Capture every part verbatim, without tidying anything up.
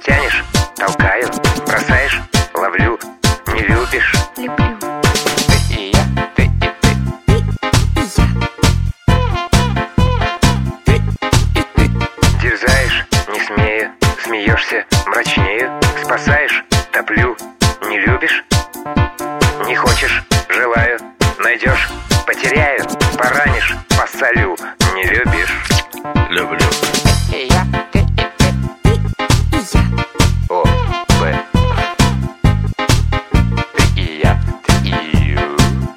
Тянешь, толкаю, бросаешь, ловлю. Не любишь, люблю. ты и я, ты и ты. Ты и я. Ты и ты. Дерзаешь, не смею, смеешься, мрачнею. Спасаешь, топлю. Не любишь, не хочешь, желаю. Найдешь, потеряю. Поранишь, посолю. Не любишь, люблю. Ты и я, ты и ты. Ты и я. О, Б. Ты и я, ты и ю.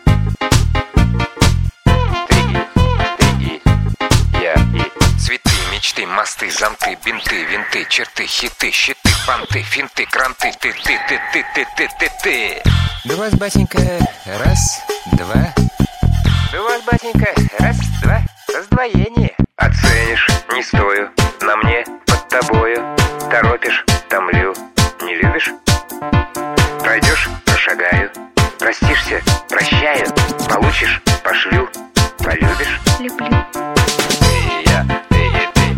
Ты и, ты и, я и. Цветы, мечты, мосты, зонты, бинты, винты, черты, хиты, щиты, фанты, финты, кранты. Ты, ты, ты, ты, ты, ты, ты, ты. Да у вас, батенька, раз, два. Да у вас, батенька, раз, два, раздвоение. Оценишь, не стою, на мне, под тобою. Торопишь, томлю. Не любишь? Пройдешь, прошагаю. Простишься, прощаю. Получишь, пошлю. Полюбишь? Люблю. Ты и я, ты и ты.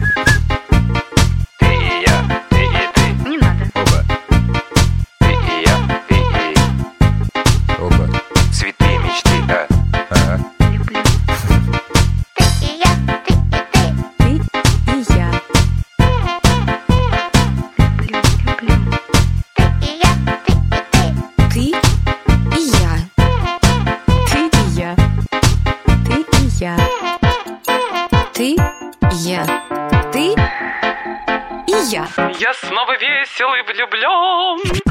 Ты и я, ты и ты. Не надо. Оба, Ты и я, ты и оба. цветы, мечты, а. Ага. Люблю. Ты и я, ты и ты. Ты и я. Люблю, люблю. Ты и я, ты и ты. Ты и я. Ты и я. Ты и я. Ты и я. Ты и я. Я снова весел и влюблен.